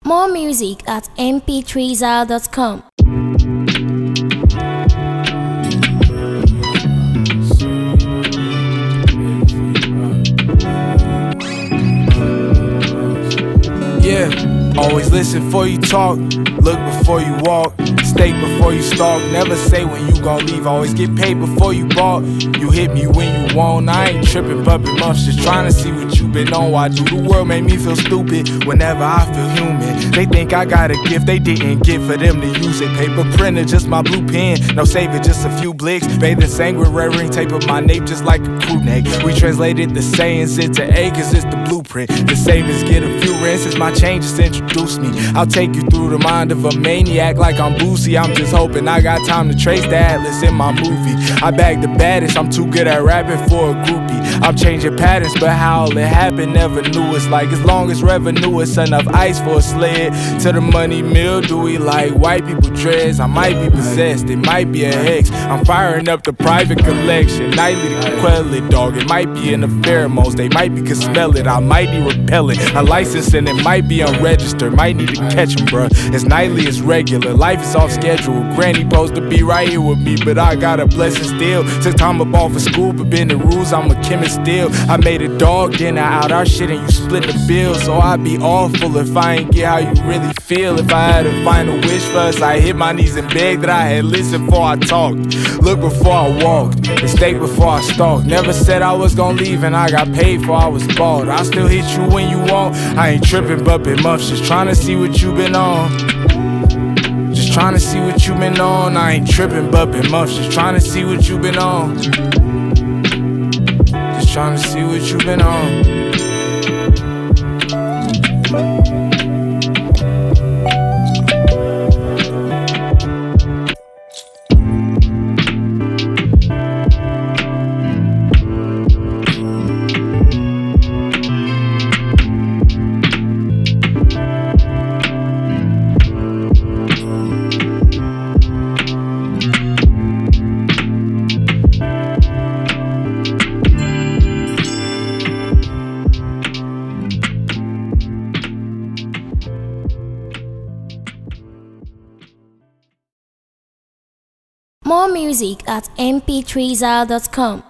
More music at mp3zal.com. Yeah, always listen before you talk, look before you walk, stay before you stalk, never say when you gon' leave, always get paid before you bought. You hit me when you want, I ain't tripping, bumping months, just trying to see what you been on. Why do the world make me feel stupid whenever I feel human? They think I got a gift they didn't get for them to use it. Paper printer, just my blue pen, no save it, just a few blicks. Bathing sang with red ring, tape up my nape just like a crew neck. We translated the sayings into A, cause it's the blueprint. The savings get a few rinses, my changes introduce me. I'll take you through the mind of a maniac like I'm Boosie. I'm just hoping I got time to trace the atlas in my movie. I bag the baddest, I'm too good at rapping for a groupie. I'm changing patterns, but how all it happened, never knew. It's like as long as revenue is enough ice for a sled to the money mill. Do we like white people dreads? I might be possessed, it might be a hex. I'm firing up the private collection, nightly to quell it, dog. It might be in the pheromones, they might be can smell it. I might be repellent, a license and it might be unregistered. Might need to catch him, bruh. It's nightly, it's regular. Life is off schedule. Granny supposed to be right here with me, but I got a blessing still. Took time up off of school, but been the rules, I'm a chemist still. I made a dog dinner out our shit and you split the bill. So I'd be awful if I ain't get how you really feel. If I had a final wish for us, I hit my knees and beg that I had listened before I talked, look before I walked, mistake before I stalked. Never said I was gonna leave and I got paid for I was bald. I still hit you when you want. I ain't tripping, bumping months, just trying to see what you been on. Just trying to see what you been on. I ain't tripping, bumping months, just trying to see what you been on. Just trying to see what you been on. More music at mp3zal.com.